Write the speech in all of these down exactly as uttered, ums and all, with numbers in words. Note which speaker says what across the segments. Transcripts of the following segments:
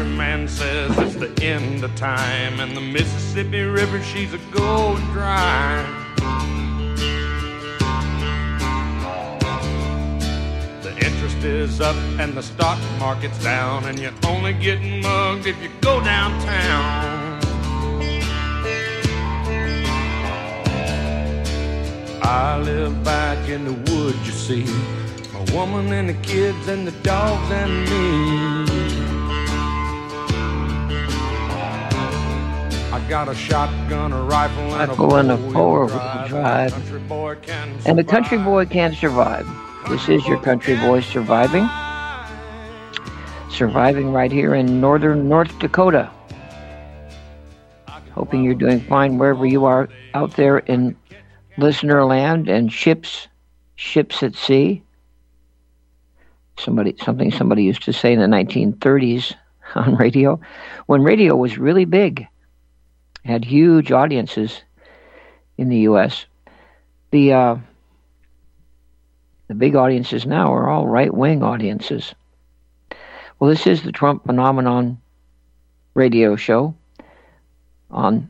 Speaker 1: country man says it's the end of time, and the Mississippi River, she's a going dry. The interest is up and the stock market's down, and you're only getting mugged if you go downtown. I live back in the woods, you see, my woman and the kids and the dogs and me. I got a shotgun, a rifle, and a four-wheel drive, drive.
Speaker 2: And the country boy can survive. This is your country boy surviving. Surviving right here in northern North Dakota. Hoping you're doing fine wherever you are out there in listener land and ships, ships at sea. Somebody, something somebody used to say in the nineteen thirties on radio, when radio was really big, had huge audiences in the U S. The uh, the big audiences now are all right-wing audiences. Well, this is the Trump Phenomenon radio show on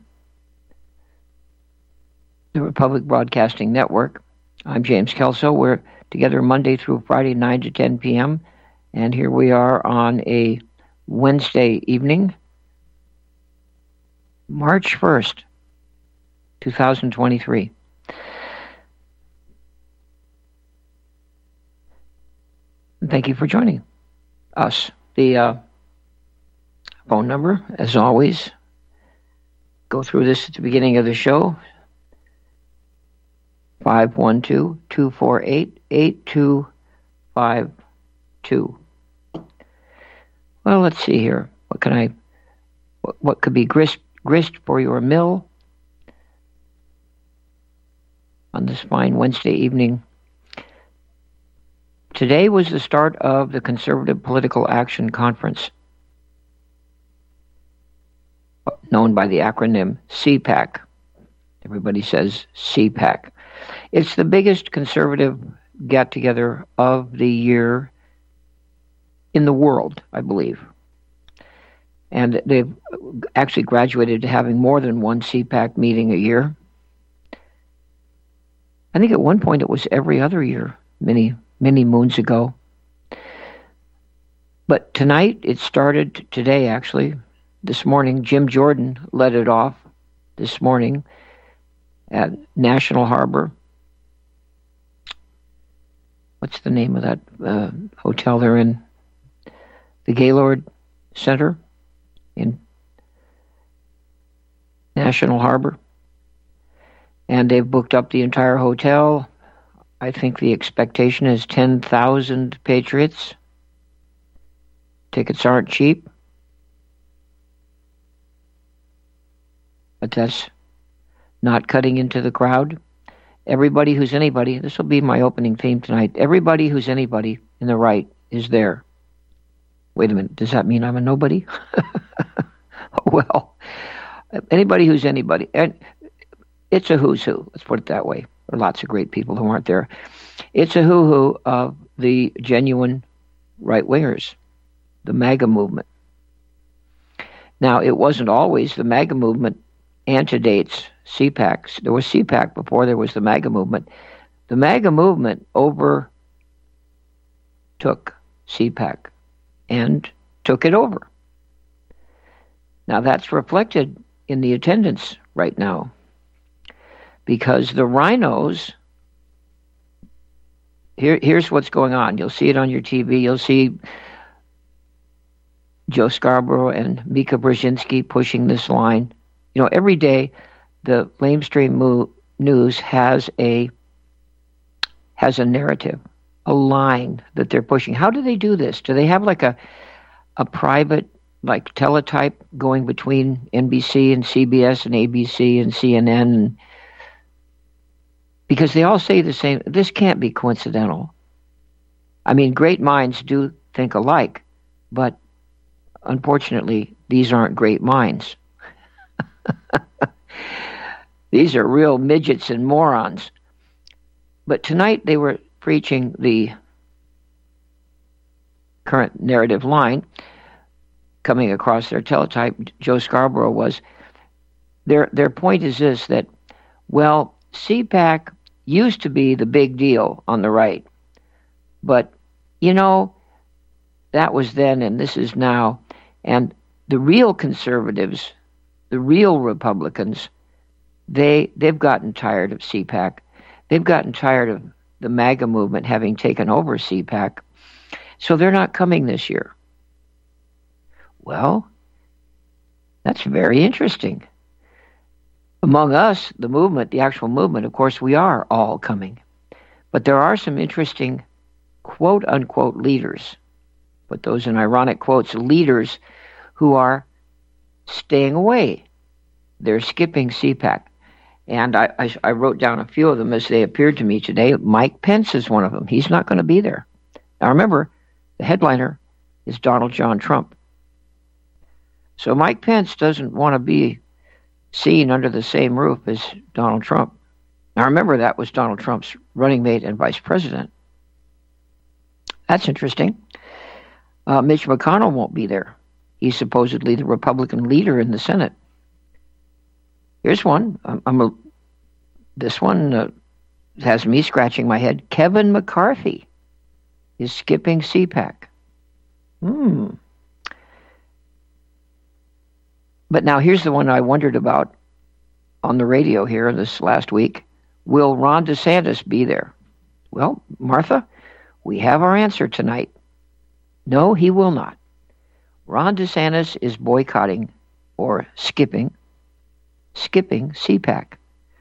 Speaker 2: the Republic Broadcasting Network. I'm James Kelso. We're together Monday through Friday, nine to ten p.m. And here we are on a Wednesday evening, March first, twenty twenty-three. Thank you for joining us. The uh, phone number, as always, go through this at the beginning of the show, five one two, two four eight, eight two five two. Well, let's see here. What can I, what, what could be grist, grist for your mill on this fine Wednesday evening? Today was the start of the Conservative Political Action Conference, known by the acronym C PAC. Everybody says C PAC. It's the biggest conservative get-together of the year in the world, I believe. And they've actually graduated to having more than one C PAC meeting a year. I think at one point it was every other year, many, many moons ago. But tonight, it started today, actually. This morning, Jim Jordan led it off this morning at National Harbor. What's the name of that uh, hotel they're in? The Gaylord Center in National Harbor. And they've booked up the entire hotel. I think the expectation is ten thousand patriots. Tickets aren't cheap. But that's not cutting into the crowd. Everybody who's anybody, this will be my opening theme tonight, everybody who's anybody in the right is there. Wait a minute, does that mean I'm a nobody? Well, anybody who's anybody. And it's a who's who, let's put it that way. There are lots of great people who aren't there. It's a who-who of the genuine right-wingers, the MAGA movement. Now, it wasn't always the MAGA movement antedates C PACs. There was C PAC before there was the MAGA movement. The MAGA movement overtook C PAC and took it over. Now, that's reflected in the attendance right now, because the rhinos, here, here's what's going on. You'll see it on your T V. You'll see Joe Scarborough and Mika Brzezinski pushing this line. You know, every day the lamestream mo- news has a has a narrative, a line that they're pushing. How do they do this? Do they have like a a private like teletype going between N B C and C B S and A B C and C N N? And, because they all say the same. This can't be coincidental. I mean, great minds do think alike, but unfortunately, these aren't great minds. These are real midgets and morons. But tonight they were preaching the current narrative line. coming across their teletype, Joe Scarborough, was their their point is this, that, well, C PAC used to be the big deal on the right, but, you know, that was then and this is now, and the real conservatives, the real Republicans, they, they've gotten tired of C PAC. They've gotten tired of the MAGA movement having taken over C PAC, so they're not coming this year. Well, that's very interesting. Among us, the movement, the actual movement, of course, we are all coming. But there are some interesting quote-unquote leaders, put those in ironic quotes, leaders who are staying away. They're skipping C PAC. And I, I, I wrote down a few of them as they appeared to me today. Mike Pence is one of them. He's not going to be there. Now remember, the headliner is Donald John Trump. So Mike Pence doesn't want to be seen under the same roof as Donald Trump. Now remember, that was Donald Trump's running mate and vice president. That's interesting. Uh, Mitch McConnell won't be there. He's supposedly the Republican leader in the Senate. Here's one. I'm, I'm a, this one uh, has me scratching my head. Kevin McCarthy is skipping C PAC. Hmm. But now here's the one I wondered about on the radio here this last week. Will Ron DeSantis be there? Well, Martha, we have our answer tonight. No, he will not. Ron DeSantis is boycotting or skipping, skipping C PAC.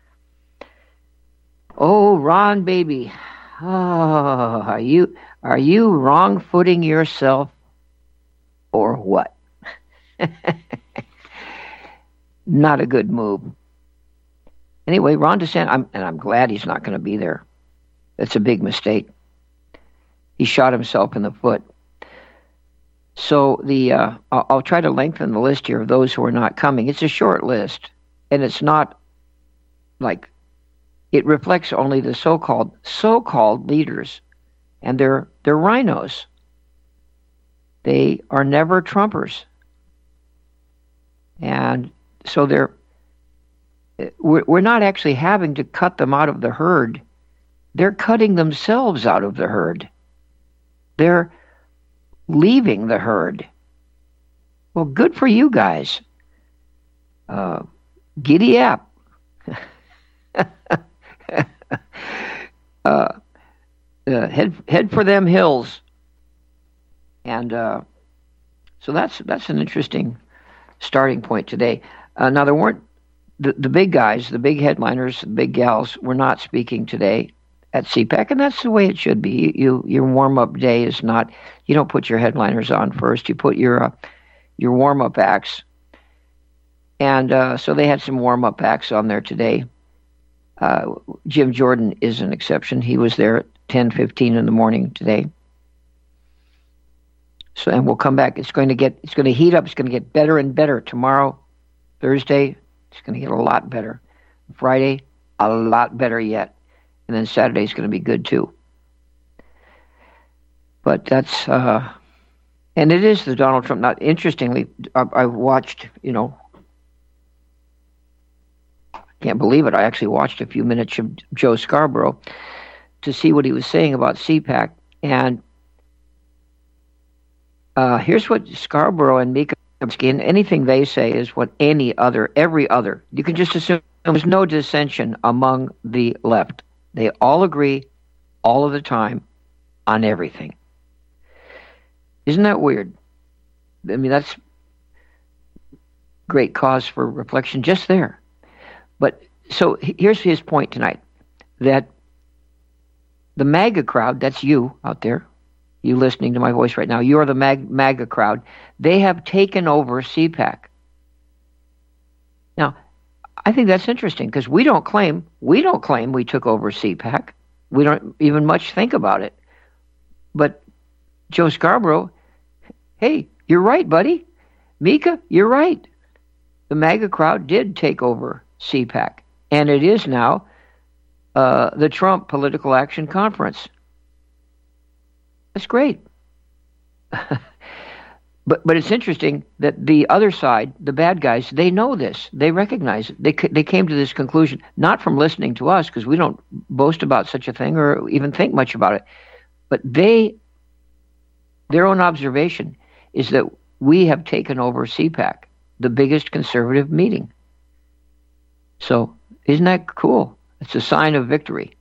Speaker 2: Oh, Ron, baby. Oh, are you, are you wrong-footing yourself or what? Not a good move. Anyway, Ron DeSantis, I'm, and I'm glad he's not going to be there. That's a big mistake. He shot himself in the foot. So the uh, I'll, I'll try to lengthen the list here of those who are not coming. It's a short list, and it's not like it reflects only the so-called so-called leaders, and they're they're rhinos. They are never Trumpers, and so they're we're, we're not actually having to cut them out of the herd. They're cutting themselves out of the herd. They're leaving the herd. Well, good for you guys. Uh, giddy up. uh, uh, head head for them hills. And uh, so that's that's an interesting starting point today. Uh, now there weren't the, the big guys, the big headliners, the big gals were not speaking today at C PAC, and that's the way it should be. You, you your warm up day is not. You don't put your headliners on first. You put your uh, your warm up acts, and uh, so they had some warm up acts on there today. Uh, Jim Jordan is an exception. He was there at ten fifteen in the morning today. So, and we'll come back. It's going to get. It's going to heat up. It's going to get better and better tomorrow, Thursday. It's going to get a lot better. Friday, a lot better yet. And then Saturday's going to be good too. But that's, uh, and it is the Donald Trump. Not interestingly, I, I watched, you know, I can't believe it. I actually watched a few minutes of Joe Scarborough to see what he was saying about C PAC. And uh, here's what Scarborough and Mika, and anything they say is what any other, every other, you can just assume there's no dissension among the left. They all agree all of the time on everything. Isn't that weird? I mean, that's great cause for reflection just there. But so here's his point tonight, that the MAGA crowd, that's you out there, you listening to my voice right now, you're the Mag- MAGA crowd, they have taken over C PAC. Now, I think that's interesting because we don't claim we don't claim we took over C PAC. We don't even much think about it. But Joe Scarborough, hey, you're right, buddy. Mika, you're right. The MAGA crowd did take over C PAC, and it is now uh, the Trump Political Action Conference. That's great. But but it's interesting that the other side, the bad guys, they know this. They recognize it. They they came to this conclusion not from listening to us, because we don't boast about such a thing or even think much about it. But they, their own observation is that we have taken over C PAC, the biggest conservative meeting. So isn't that cool? It's a sign of victory.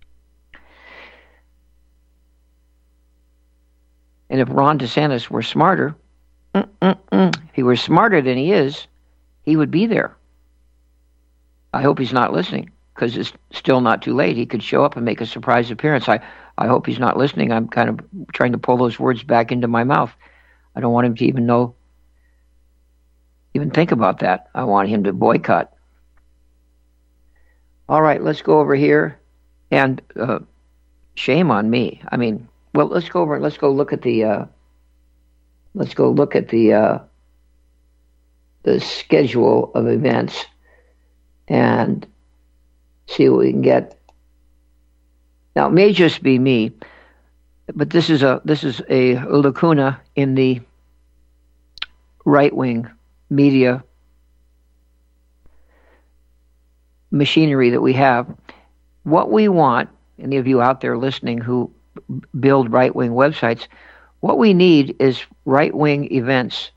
Speaker 2: And if Ron DeSantis were smarter, Mm-mm-mm. if he were smarter than he is, he would be there. I hope he's not listening, because it's still not too late. He could show up and make a surprise appearance. I, I hope he's not listening. I'm kind of trying to pull those words back into my mouth. I don't want him to even know, even think about that. I want him to boycott. All right, let's go over here. And uh, shame on me. I mean, well, let's go over. Let's go look at the. Uh, let's go look at the uh, the schedule of events, and see what we can get. Now, it may just be me, but this is a this is a lacuna in the right wing media machinery that we have. What we want, any of you out there listening who build right-wing websites, what we need is right-wing events,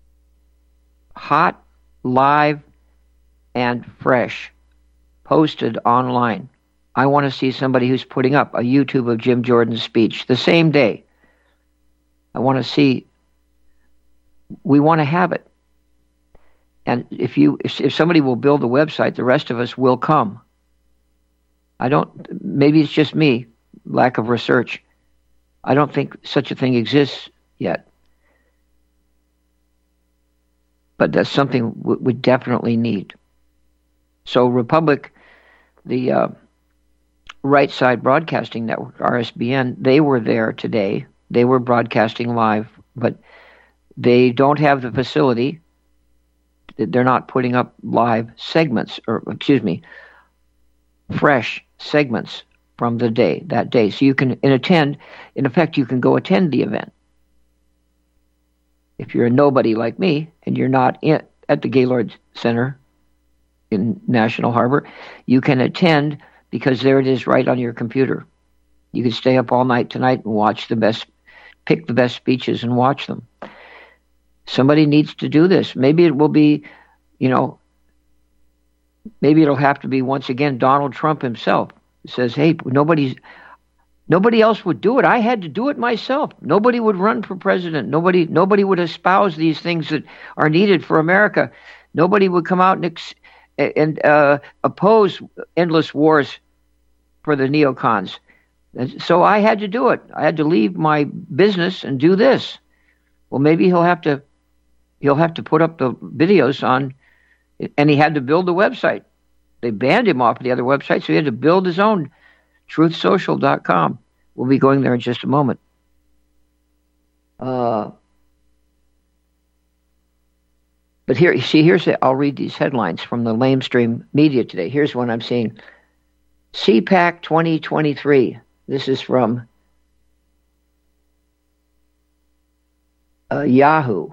Speaker 2: hot, live, and fresh, posted online. I want to see somebody who's putting up a YouTube of Jim Jordan's speech the same day. I want to see, we want to have it. And if you, if, if somebody will build a website, the rest of us will come. I don't, maybe it's just me, lack of research. I don't think such a thing exists yet. But that's something we, we definitely need. So Republic, the uh, Right Side Broadcasting Network, R S B N, they were there today. They were broadcasting live, but they don't have the facility. They're not putting up live segments, or excuse me, fresh segments from the day, that day. So you can in attend, in effect, you can go attend the event. If you're a nobody like me and you're not in, at the Gaylord Center in National Harbor, you can attend because there it is right on your computer. You can stay up all night tonight and watch the best, pick the best speeches and watch them. Somebody needs to do this. Maybe it will be, you know, maybe it'll have to be once again Donald Trump himself. Says, hey, nobody's, nobody else would do it. I had to do it myself. Nobody would run for president. Nobody, nobody would espouse these things that are needed for America. Nobody would come out and ex- and uh, oppose endless wars for the neocons. And so I had to do it. I had to leave my business and do this. Well, maybe he'll have to, he'll have to put up the videos on, and he had to build a website. They banned him off the other website, so he had to build his own, truth social dot com. We'll be going there in just a moment. Uh, but here, see, here's the, I'll read these headlines from the lamestream media today. Here's one I'm seeing. C PAC twenty twenty-three. This is from uh, Yahoo.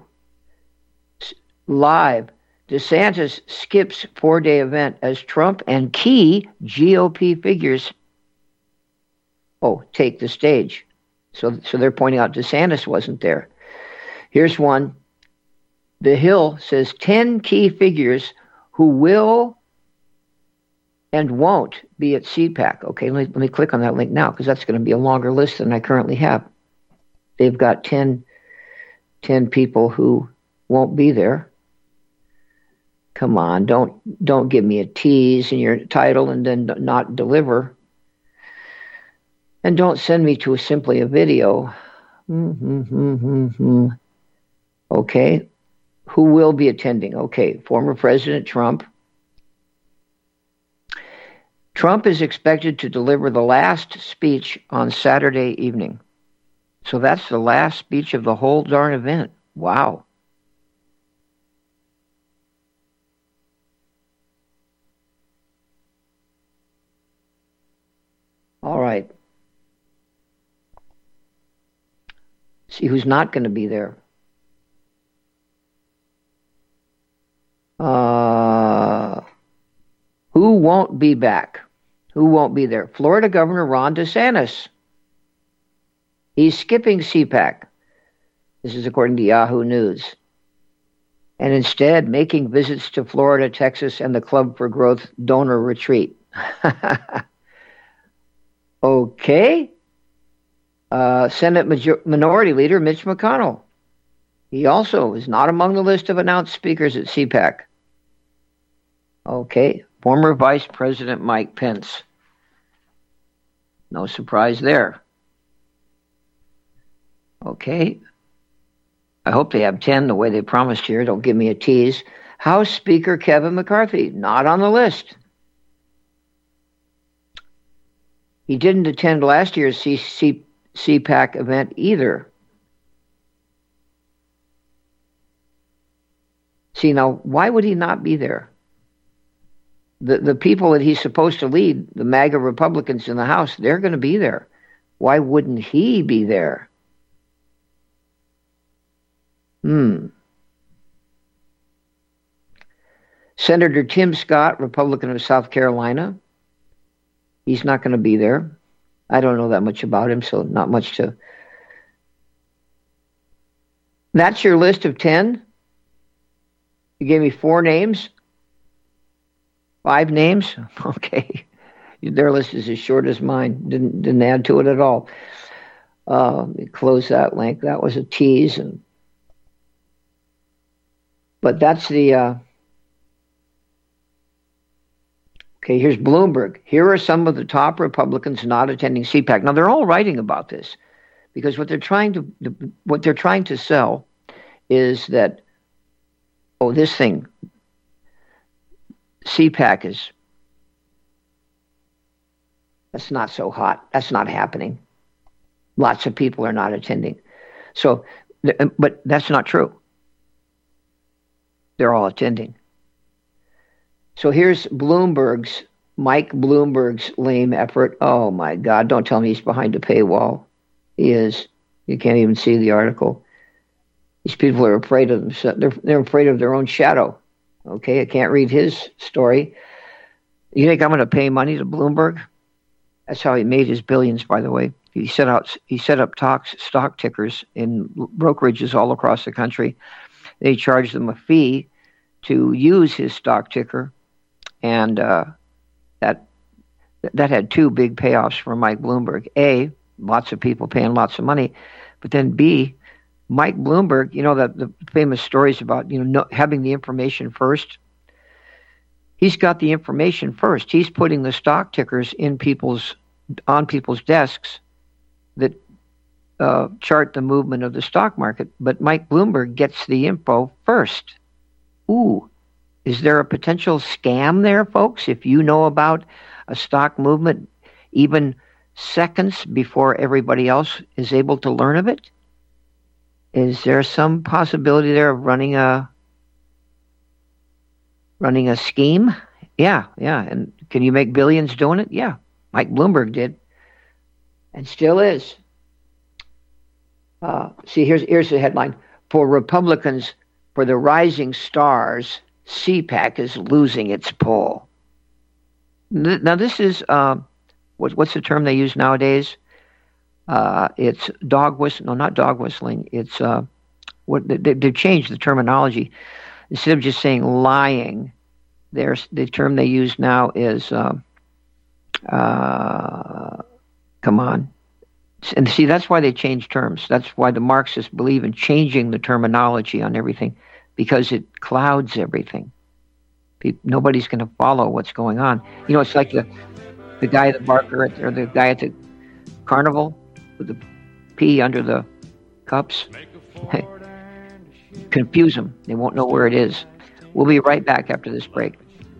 Speaker 2: Live. DeSantis skips four-day event as Trump and key G O P figures, oh, take the stage. So, so they're pointing out DeSantis wasn't there. Here's one. The Hill says ten key figures who will and won't be at C PAC. Okay, let me, let me click on that link now, because that's going to be a longer list than I currently have. They've got ten, ten people who won't be there. Come on, don't don't give me a tease in your title and then not deliver. And don't send me to a, simply a video. Mm-hmm-hmm-hmm-hmm. Okay, who will be attending? Okay, former President Trump. Trump is expected to deliver the last speech on Saturday evening. So that's the last speech of the whole darn event. Wow. All right. See who's not going to be there. Who won't be back? Who won't be there? Florida Governor Ron DeSantis. He's skipping C PAC. This is according to Yahoo News. And instead making visits to Florida, Texas, and the Club for Growth donor retreat. Okay. Uh, Senate Major- Minority Leader Mitch McConnell. He also is not among the list of announced speakers at C PAC. Okay. Former Vice President Mike Pence. No surprise there. Okay. I hope they have ten the way they promised here. Don't give me a tease. House Speaker Kevin McCarthy, not on the list. He didn't attend last year's C- C- C PAC event either. See, now, why would he not be there? The, the people that he's supposed to lead, the MAGA Republicans in the House, they're going to be there. Why wouldn't he be there? Hmm. Senator Tim Scott, Republican of South Carolina. He's not going to be there. I don't know that much about him, so not much to... That's your list of ten? You gave me four names? Five names? Okay. Their list is as short as mine. Didn't didn't add to it at all. Uh, let me close that link. That was a tease. And But that's the... Uh, Okay, here's Bloomberg. Here are some of the top Republicans not attending C PAC. Now, they're all writing about this because what they're trying to what they're trying to sell is that, oh, this thing, C PAC is, that's not so hot. That's not happening. Lots of people are not attending. So, but that's not true. They're all attending. So here's Bloomberg's, Mike Bloomberg's lame effort. Oh, my God. Don't tell me he's behind a paywall. He is. You can't even see the article. These people are afraid of themselves. They're, they're afraid of their own shadow. Okay, I can't read his story. You think I'm going to pay money to Bloomberg? That's how he made his billions, by the way. He set out. He set up talks, stock tickers in brokerages all across the country. They charged them a fee to use his stock ticker. And uh, that that had two big payoffs for Mike Bloomberg. A, lots of people paying lots of money. But then B, Mike Bloomberg, you know, the, the famous stories about, you know, no, having the information first. He's got the information first. He's putting the stock tickers in people's on people's desks that uh, chart the movement of the stock market. But Mike Bloomberg gets the info first. Ooh. Is there a potential scam there, folks? If you know about a stock movement even seconds before everybody else is able to learn of it, is there some possibility there of running a running a scheme? Yeah, yeah. And can you make billions doing it? Yeah. Mike Bloomberg did, and still is. Uh, see, here's here's the headline: for Republicans, for the rising stars, C PAC is losing its pull. Now, this is, uh, what, what's the term they use nowadays? Uh, it's dog whistling. No, not dog whistling. It's, uh, what they, they've changed the terminology. Instead of just saying lying, there's, the term they use now is, uh, uh, come on. And see, that's why they change terms. That's why the Marxists believe in changing the terminology on everything, because it clouds everything. People, nobody's going to follow what's going on. You know, it's like the the guy at the barker at, or the guy at the carnival with the pee under the cups. Confuse them. They won't know where it is. We'll be right back after this break.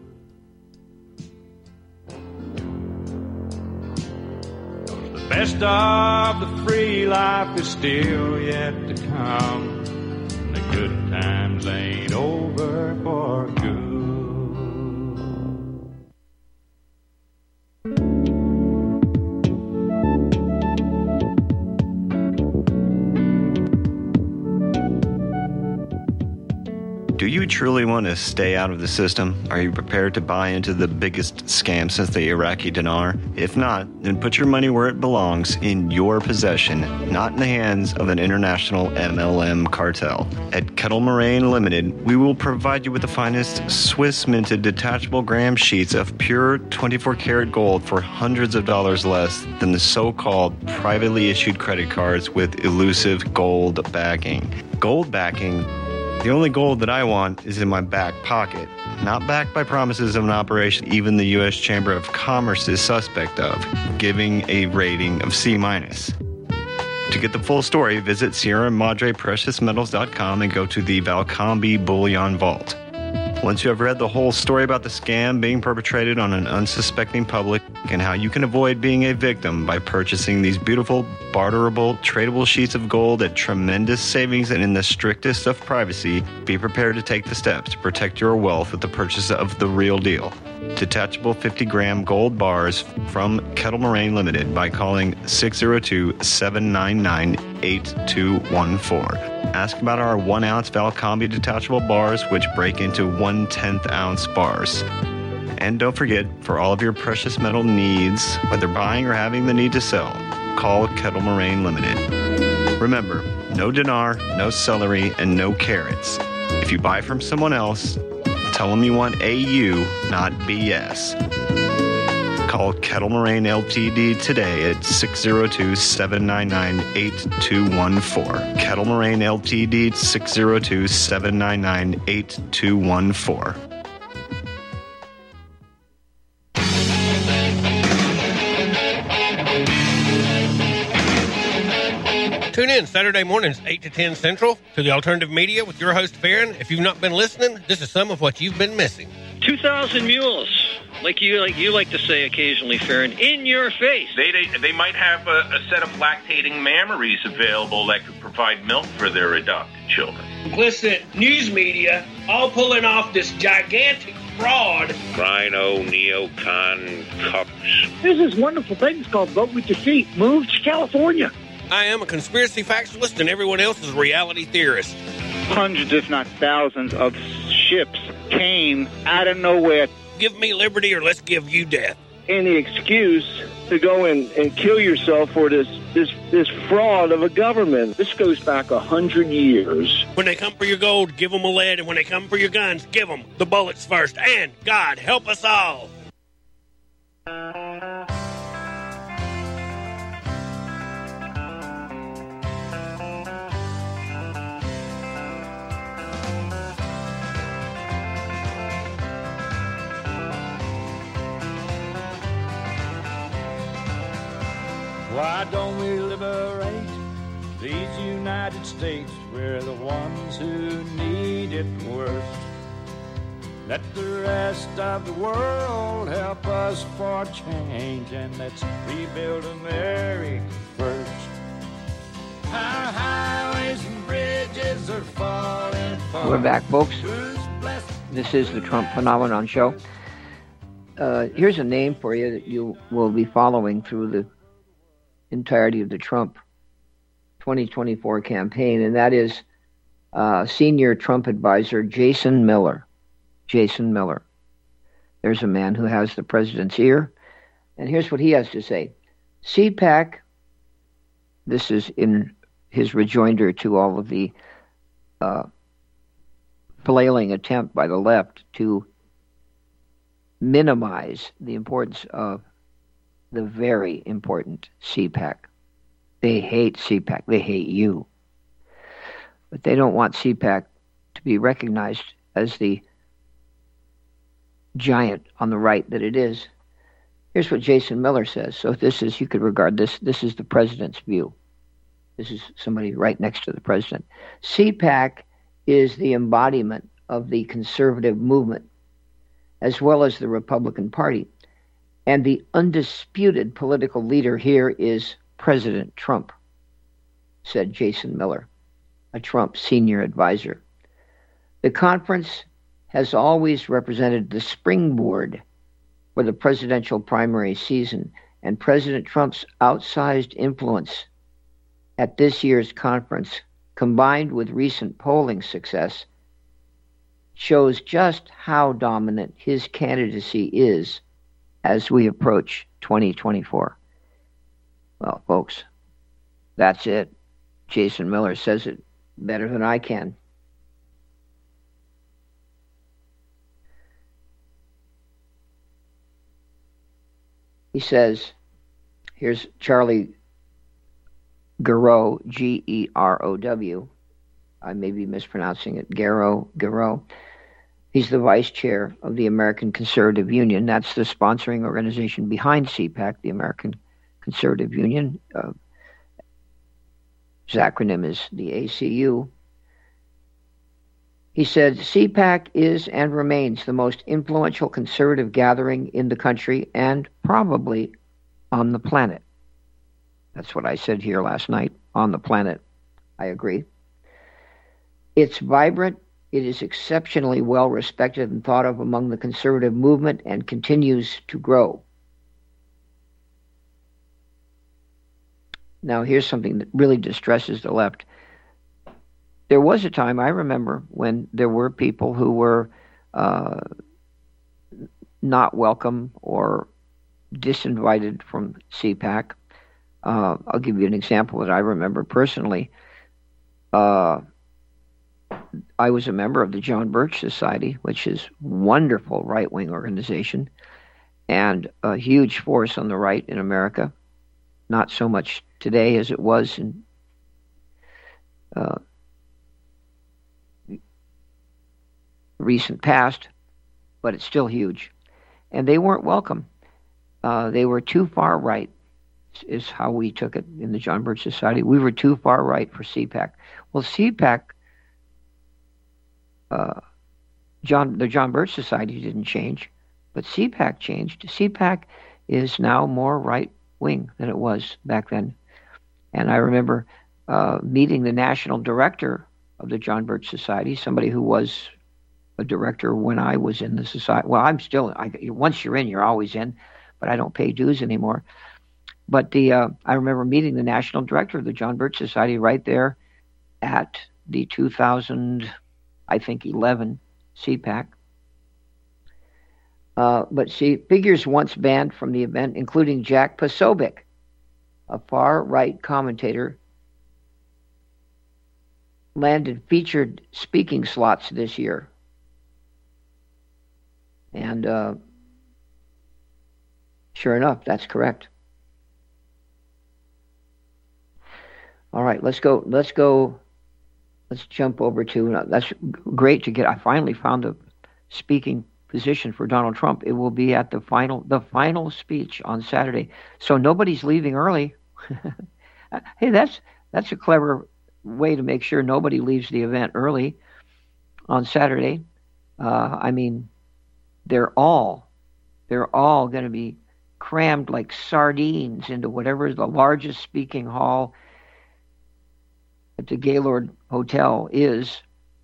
Speaker 1: The best of the free life is still yet to come. The good times ain't over for good.
Speaker 3: Do you truly want to stay out of the system? Are you prepared to buy into the biggest scam since the Iraqi dinar? If not, then put your money where it belongs, in your possession, not in the hands of an international M L M cartel. At Kettle Moraine Limited, we will provide you with the finest Swiss-minted detachable gram sheets of pure twenty-four karat gold for hundreds of dollars less than the so-called privately issued credit cards with elusive gold backing. Gold backing? The only gold that I want is in my back pocket, not backed by promises of an operation even the U S Chamber of Commerce is suspect of, giving a rating of C minus. To get the full story, visit Sierra Madre Precious Metals dot com and go to the Valcambi Bullion Vault. Once you have read the whole story about the scam being perpetrated on an unsuspecting public and how you can avoid being a victim by purchasing these beautiful, barterable, tradable sheets of gold at tremendous savings and in the strictest of privacy, be prepared to take the steps to protect your wealth with the purchase of the real deal. Detachable fifty gram gold bars from Kettle Moraine Limited by calling six oh two, seven nine nine, eight two one four. Ask about our one ounce Valcambi detachable bars, which break into one tenth ounce bars. And don't forget, for all of your precious metal needs, whether buying or having the need to sell, call Kettle Moraine Limited. Remember, no dinar, no celery, and no carrots. If you buy from someone else, tell them you want A U, not B S. Call Kettle Moraine Limited today at six oh two, seven nine nine, eight two one four. Kettle Moraine Limited, six oh two, seven nine nine, eight two one four.
Speaker 4: Tune in Saturday mornings, eight to ten Central, to the Alternative Media with your host, Farron. If you've not been listening, this is some of what you've been missing.
Speaker 5: two thousand mules, like you like you like to say occasionally, Farron, in your face.
Speaker 6: They they, they might have a, a set of lactating mammaries available that could provide milk for their adopted children.
Speaker 7: Complicit news media all pulling off this gigantic fraud.
Speaker 8: Rhino, neocon, cups.
Speaker 9: There's this wonderful thing called Vote With Your Feet. Move to California.
Speaker 4: I am a conspiracy factualist, and everyone else is a reality theorist.
Speaker 10: Hundreds, if not thousands, of ships came out of nowhere.
Speaker 4: Give me liberty or let's give you death.
Speaker 11: Any excuse to go and, and kill yourself for this, this this fraud of a government. This goes back a hundred years.
Speaker 4: When they come for your gold, give them a lead, and when they come for your guns, give them the bullets first. And God help us all.
Speaker 1: Why don't we liberate these United States? We're the ones who need it worst. Let the rest of the world help us for change, and let's rebuild America first. Our highways and bridges are falling apart.
Speaker 2: We're back, folks. This is the Trump Phenomenon Show. Uh, here's a name for you that you will be following through the entirety of the Trump twenty twenty-four campaign, and that is uh, senior Trump advisor Jason Miller. Jason Miller. There's a man who has the president's ear, and here's what he has to say. C PAC, this is in his rejoinder to all of the uh, flailing attempt by the left to minimize the importance of the very important C PAC. They hate C PAC. They hate you. But they don't want C PAC to be recognized as the giant on the right that it is. Here's what Jason Miller says. So this is, you could regard this, this is the president's view. This is somebody right next to the president. C PAC is the embodiment of the conservative movement, as well as the Republican Party. And the undisputed political leader here is President Trump, said Jason Miller, a Trump senior advisor. The conference has always represented the springboard for the presidential primary season, and President Trump's outsized influence at this year's conference, combined with recent polling success, shows just how dominant his candidacy is as we approach twenty twenty-four. Well, folks, that's it. Jason Miller says it better than I can. He says, here's Charlie Gerow, G E R O W. I may be mispronouncing it, Gerow, Gerow. He's the vice chair of the American Conservative Union. That's the sponsoring organization behind C PAC, the American Conservative Union. Uh, his acronym is the A C U. He said, C PAC is and remains the most influential conservative gathering in the country and probably on the planet. That's what I said here last night, on the planet. I agree. It's vibrant. It is exceptionally well respected and thought of among the conservative movement and continues to grow. Now, here's something that really distresses the left. There was a time, I remember, when there were people who were uh, not welcome or disinvited from C PAC. Uh, I'll give you an example that I remember personally. Uh, I was a member of the John Birch Society, which is a wonderful right-wing organization and a huge force on the right in America. Not so much today as it was in uh, recent past, but it's still huge. And they weren't welcome. Uh, they were too far right, is how we took it in the John Birch Society. We were too far right for C PAC. Well, C PAC, uh, John, the John Birch Society didn't change, but C PAC changed. C PAC is now more right-wing than it was back then. And I remember uh, meeting the national director of the John Birch Society, somebody who was a director when I was in the society. Well, I'm still, I, once you're in, you're always in, but I don't pay dues anymore. But the uh, I remember meeting the national director of the John Birch Society right there at the two thousand, I think, eleven C PAC. Uh, but see, figures once banned from the event, including Jack Posobiec, a far-right commentator, landed featured speaking slots this year. And uh, sure enough, that's correct. All right, let's go. Let's go. Let's jump over to. Uh, that's great to get. I finally found a speaking position for Donald Trump. It will be at the final, the final speech on Saturday. So nobody's leaving early. Hey, that's that's a clever way to make sure nobody leaves the event early on Saturday. Uh, I mean, they're all they're all going to be crammed like sardines into whatever the largest speaking hall at the Gaylord Hotel is,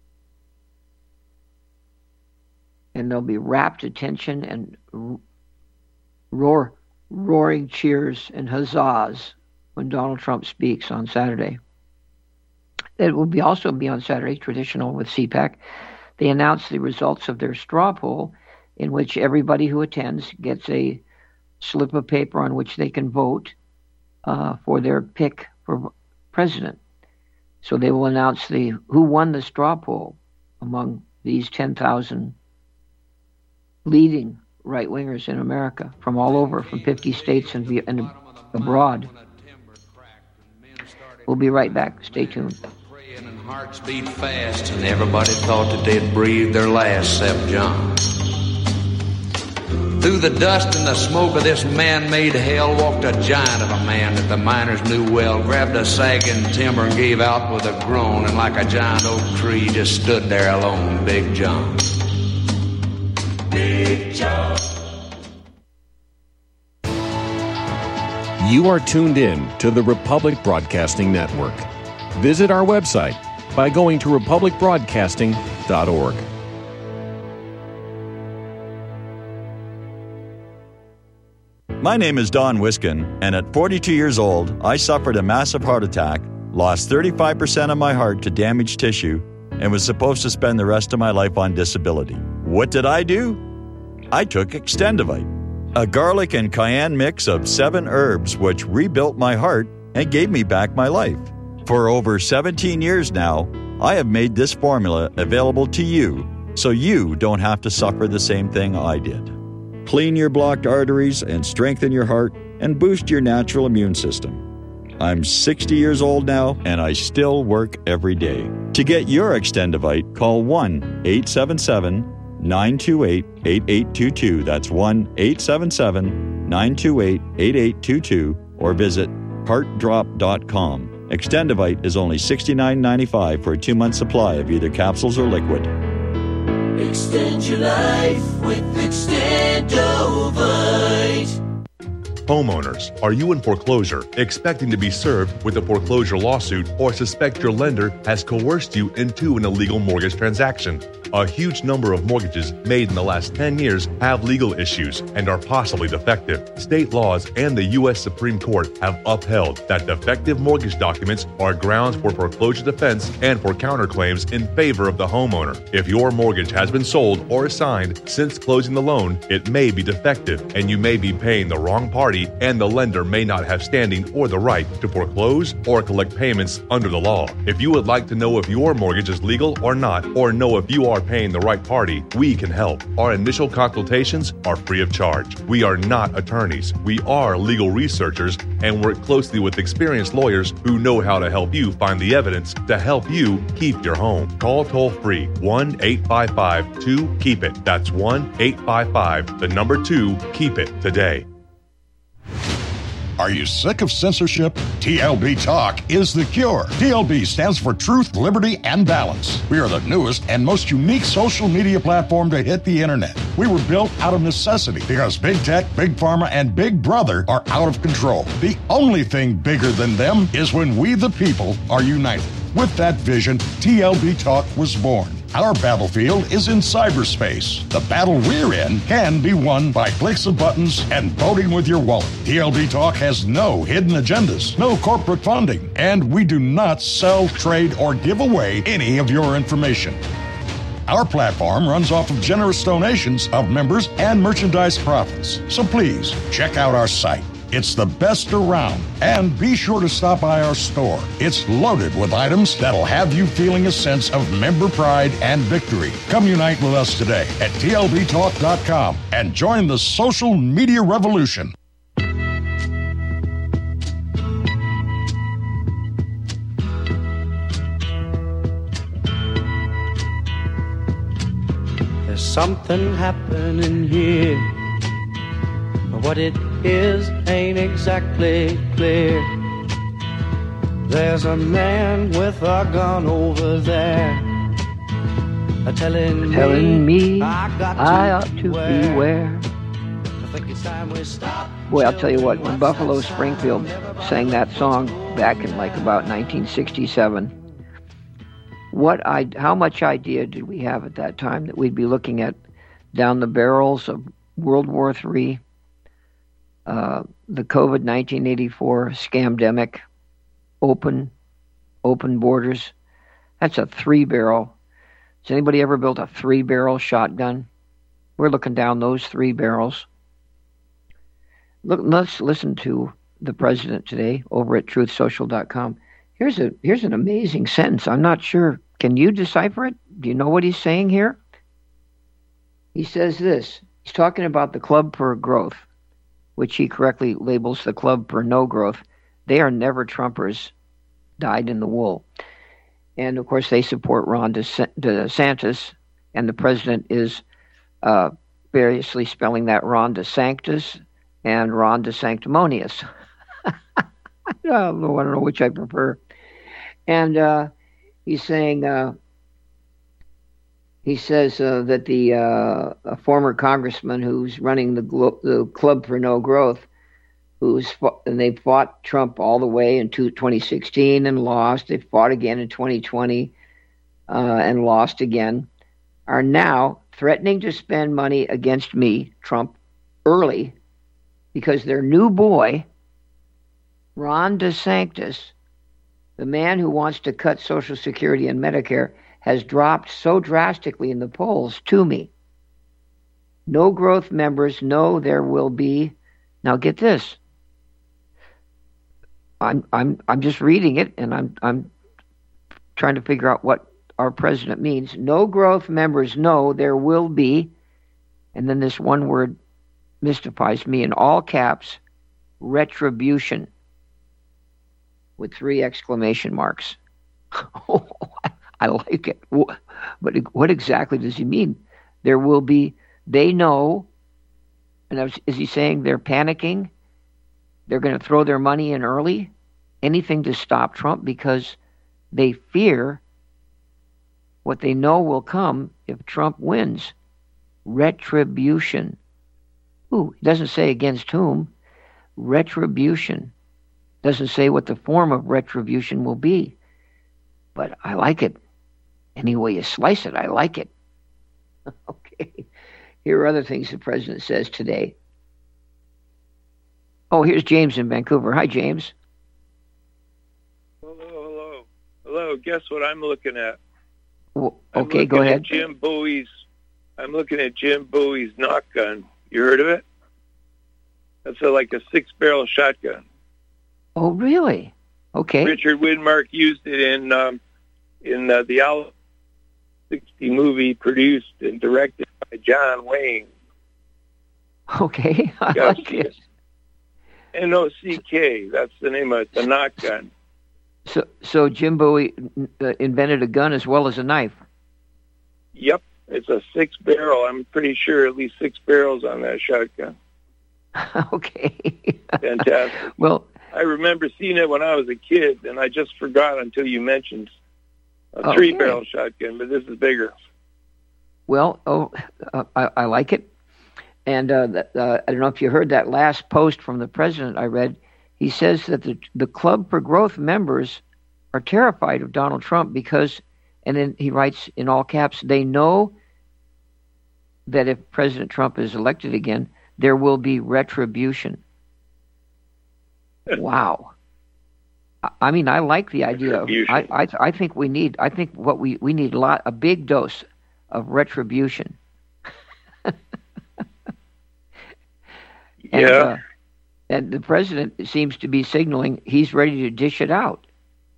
Speaker 2: and there'll be rapt attention and roar, roaring cheers and huzzas when Donald Trump speaks on Saturday. It will be also be on Saturday, traditional with C PAC. They announce the results of their straw poll, in which everybody who attends gets a slip of paper on which they can vote uh, for their pick for president. So they will announce the who won the straw poll among these ten thousand leading right-wingers in America from all over, from fifty states and, and abroad. We'll be right back. Stay tuned.
Speaker 12: Praying and hearts beat fast, and everybody thought that they'd breathe their last, except John. Through the dust and the smoke of this man-made hell walked a giant of a man that the miners knew well, grabbed a sagging timber and gave out with a groan, and like a giant oak tree just stood there alone, Big John. Big John.
Speaker 13: You are tuned in to the Republic Broadcasting Network. Visit our website by going to republic broadcasting dot org.
Speaker 14: My name is Don Wiskin, and at forty-two years old, I suffered a massive heart attack, lost thirty-five percent of my heart to damaged tissue, and was supposed to spend the rest of my life on disability. What did I do? I took Extendivite, a garlic and cayenne mix of seven herbs which rebuilt my heart and gave me back my life. For over seventeen years now, I have made this formula available to you so you don't have to suffer the same thing I did. Clean your blocked arteries and strengthen your heart and boost your natural immune system. I'm sixty years old now, and I still work every day. To get your Extendivite, call one eight seven seven, nine two eight, eight eight two two. That's one eight seven seven, nine two eight, eight eight two two, or visit heart drop dot com. Extendivite is only sixty-nine ninety-five for a two-month supply of either capsules or liquid.
Speaker 15: Extend your life with Extendovite.
Speaker 16: Homeowners, are you in foreclosure, expecting to be served with a foreclosure lawsuit, or suspect your lender has coerced you into an illegal mortgage transaction? A huge number of mortgages made in the last ten years have legal issues and are possibly defective. State laws and the U S Supreme Court have upheld that defective mortgage documents are grounds for foreclosure defense and for counterclaims in favor of the homeowner. If your mortgage has been sold or assigned since closing the loan, it may be defective and you may be paying the wrong party, and the lender may not have standing or the right to foreclose or collect payments under the law. If you would like to know if your mortgage is legal or not, or know if you are paying the right party, we can help. Our initial consultations are free of charge. We are not attorneys. We are legal researchers and work closely with experienced lawyers who know how to help you find the evidence to help you keep your home. Call toll free one eight five five, two, keep it. That's one eight five five, the number two, keep it today.
Speaker 17: Are you sick of censorship? T L B Talk is the cure. T L B stands for Truth, Liberty, and Balance. We are the newest and most unique social media platform to hit the internet. We were built out of necessity because big tech, big pharma, and big brother are out of control. The only thing bigger than them is when we the people are united. With that vision, T L B Talk was born. Our battlefield is in cyberspace. The battle we're in can be won by clicks of buttons and voting with your wallet. T L B Talk has no hidden agendas, no corporate funding, and we do not sell, trade, or give away any of your information. Our platform runs off of generous donations of members and merchandise profits. So please, check out our site. It's the best around. And be sure to stop by our store. It's loaded with items that'll have you feeling a sense of member pride and victory. Come unite with us today at T L B talk dot com and join the social media revolution.
Speaker 15: There's something happening here. What it is ain't exactly clear. There's a man with a gun over there, telling,
Speaker 2: telling me, me
Speaker 15: I, got to
Speaker 2: I ought to
Speaker 15: beware.
Speaker 2: beware.
Speaker 15: I think it's time we stop.
Speaker 2: Boy, I'll tell you what, when Buffalo Springfield sang that song back in like about nineteen sixty-seven, what I, how much idea did we have at that time that we'd be looking at down the barrels of World War Three, Uh, the COVID nineteen eighty-four scamdemic, open, open borders. That's a three-barrel. Has anybody ever built a three-barrel shotgun? We're looking down those three barrels. Look, let's listen to the president today over at truth social dot com. Here's a here's an amazing sentence. I'm not sure. Can you decipher it? Do you know what he's saying here? He says this. He's talking about the Club for Growth, which he correctly labels the Club for No Growth. They are never Trumpers, dyed in the wool. And, of course, they support Ron DeSantis, and the president is uh, variously spelling that Ron DeSanctus and Ron DeSanctimonious. I don't know, I don't know which I prefer. And uh, he's saying... Uh, He says uh, that the uh, a former congressman who's running the, glo- the Club for No Growth, who's fought, and they fought Trump all the way in twenty sixteen and lost. They fought again in twenty twenty uh, and lost again, are now threatening to spend money against me, Trump, early because their new boy, Ron DeSantis, the man who wants to cut Social Security and Medicare, has dropped so drastically in the polls to me. No growth members know there will be. Now get this. I'm I'm I'm just reading it, and I'm I'm trying to figure out what our president means. No growth members know there will be, and then this one word mystifies me in all caps, retribution with three exclamation marks. Oh, I like it. But what exactly does he mean? There will be, they know, and is he saying they're panicking? They're going to throw their money in early? Anything to stop Trump because they fear what they know will come if Trump wins. Retribution. Ooh, it doesn't say against whom. Retribution. Doesn't say what the form of retribution will be. But I like it. Any way you slice it, I like it. Okay. Here are other things the president says today. Oh, here's James in Vancouver. Hi, James.
Speaker 18: Hello, hello. Hello, guess what I'm looking at?
Speaker 2: Well, okay, go ahead.
Speaker 18: Jim Bowie's, I'm looking at Jim Bowie's knock gun. You heard of it? That's a, like a six-barrel shotgun.
Speaker 2: Oh, really? Okay.
Speaker 18: Richard Widmark used it in um, in uh, the Al sixty movie produced and directed by John Wayne.
Speaker 2: Okay, I
Speaker 18: Yes.
Speaker 2: like it.
Speaker 18: N O C K, that's the name of it, the knock gun.
Speaker 2: So, so Jim Bowie uh, invented a gun as well as a knife.
Speaker 18: Yep, it's a six-barrel. I'm pretty sure at least six barrels on that shotgun.
Speaker 2: Okay.
Speaker 18: Fantastic.
Speaker 2: Well,
Speaker 18: I remember seeing it when I was a kid, and I just forgot until you mentioned a
Speaker 2: Okay.
Speaker 18: three-barrel shotgun, but this is bigger.
Speaker 2: Well, oh, uh, I, I like it. And uh, that, uh, I don't know if you heard that last post from the president I read. He says that the, the Club for Growth members are terrified of Donald Trump because, and then he writes in all caps, they know that if President Trump is elected again, there will be retribution. Wow. I- I mean, I like the idea of, I, I, I think we need, I think what we, we need a lot, a big dose of retribution. And,
Speaker 18: Yeah.
Speaker 2: uh, and the president seems to be signaling he's ready to dish it out.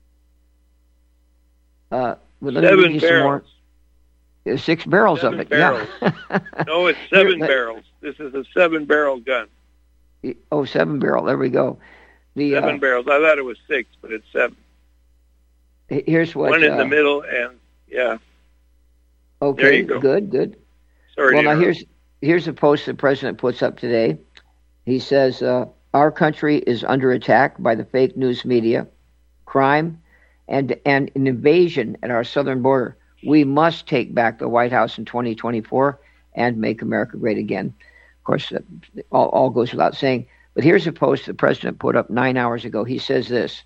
Speaker 2: Uh, well, let me
Speaker 18: Seven
Speaker 2: read you some more.
Speaker 18: barrels.
Speaker 2: Uh, Six barrels
Speaker 18: Seven
Speaker 2: of it,
Speaker 18: barrels.
Speaker 2: yeah.
Speaker 18: No, it's seven
Speaker 2: Here, let-
Speaker 18: barrels. This is a seven-barrel gun.
Speaker 2: Oh, seven barrel. There we go. The
Speaker 18: Seven
Speaker 2: uh,
Speaker 18: barrels. I thought it was six, but it's seven.
Speaker 2: here's what.
Speaker 18: One in
Speaker 2: uh,
Speaker 18: the middle, and yeah.
Speaker 2: Okay,
Speaker 18: There you go.
Speaker 2: good, good.
Speaker 18: Sorry
Speaker 2: well,
Speaker 18: to
Speaker 2: now
Speaker 18: interrupt.
Speaker 2: here's here's a post the president puts up today. He says, uh, "Our country is under attack by the fake news media, crime, and and an invasion at our southern border. We must take back the White House in twenty twenty-four and make America great again." Of course, uh, all, all goes without saying. But here's a post the president put up nine hours ago. He says this.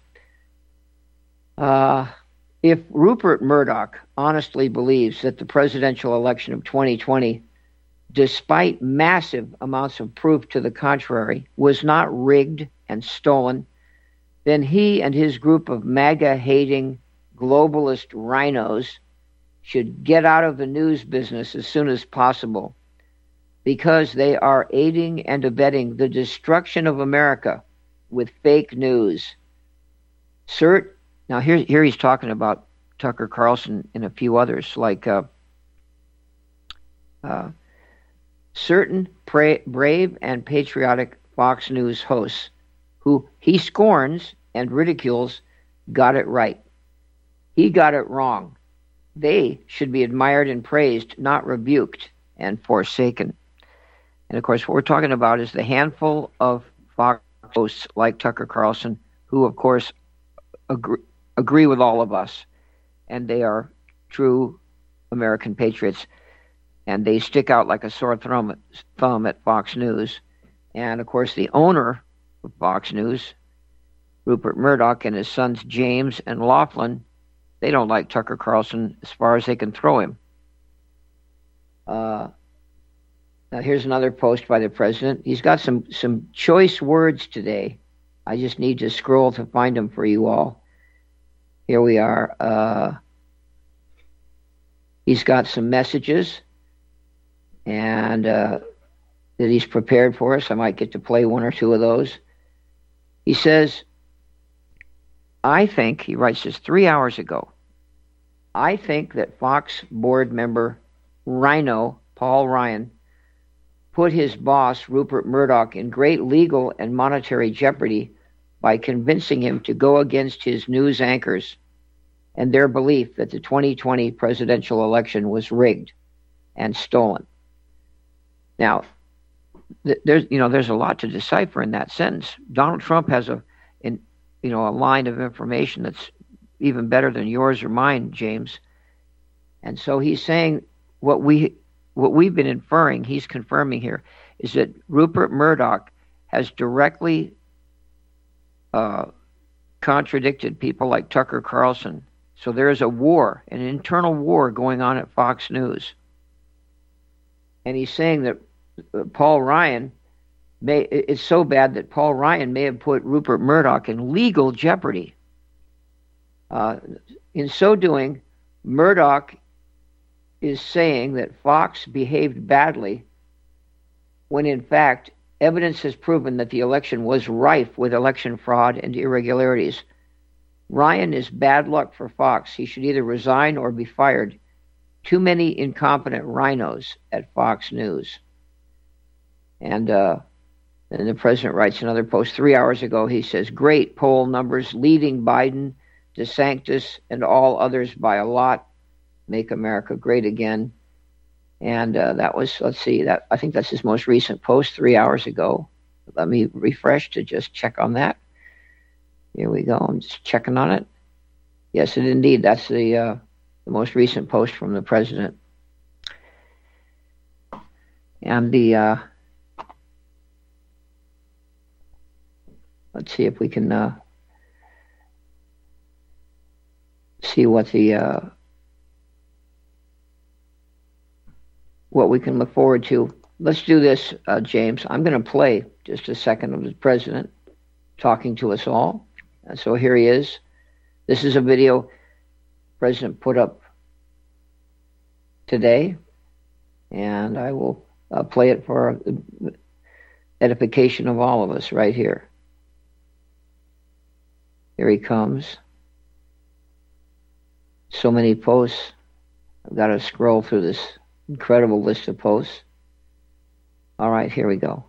Speaker 2: Uh, if Rupert Murdoch honestly believes that the presidential election of twenty twenty, despite massive amounts of proof to the contrary, was not rigged and stolen, then he and his group of MAGA-hating globalist rhinos should get out of the news business as soon as possible, because they are aiding and abetting the destruction of America with fake news. Cert, now here, here he's talking about Tucker Carlson and a few others, like uh, uh, certain pra- brave and patriotic Fox News hosts who he scorns and ridicules got it right. He got it wrong. They should be admired and praised, not rebuked and forsaken. And of course, what we're talking about is the handful of Fox hosts like Tucker Carlson, who, of course, agree, agree with all of us, and they are true American patriots, and they stick out like a sore thumb, thumb at Fox News. And of course, the owner of Fox News, Rupert Murdoch, and his sons James and Laughlin, they don't like Tucker Carlson as far as they can throw him. Uh, now here's another post by the president. He's got some, some choice words today. I just need to scroll to find them for you all. Here we are. Uh, He's got some messages and uh, that he's prepared for us. I might get to play one or two of those. He says, I think, he writes this three hours ago, I think that Fox board member Rhino, Paul Ryan, put his boss, Rupert Murdoch, in great legal and monetary jeopardy by convincing him to go against his news anchors and their belief that the twenty twenty presidential election was rigged and stolen. Now, th- there's you know there's a lot to decipher in that sentence. Donald Trump has a, in, you know, a line of information that's even better than yours or mine, James. And so he's saying what we what we've been inferring, he's confirming here, is that Rupert Murdoch has directly uh, contradicted people like Tucker Carlson. So there is a war, an internal war going on at Fox News. And he's saying that uh, Paul Ryan, may, it's so bad that Paul Ryan may have put Rupert Murdoch in legal jeopardy. Uh, in so doing, Murdoch is saying that Fox behaved badly when, in fact, evidence has proven that the election was rife with election fraud and irregularities. Ryan is bad luck for Fox. He should either resign or be fired. Too many incompetent rhinos at Fox News. And uh, then the president writes another post three hours ago. He says, great poll numbers leading Biden, DeSantis, and all others by a lot. Make America great again. And uh, that was, let's see, that I think that's his most recent post three hours ago. Let me refresh to just check on that. Here we go. I'm just checking on it. Yes, and indeed, that's the uh, the most recent post from the president. And the uh, let's see if we can uh, see what the uh, what we can look forward to. Let's do this, uh, James. I'm going to play just a second of the president talking to us all. And so here he is. This is a video the president put up today, and I will uh, play it for edification of all of us right here. Here he comes. So many posts. I've got to scroll through this incredible list of posts. All right, here we go.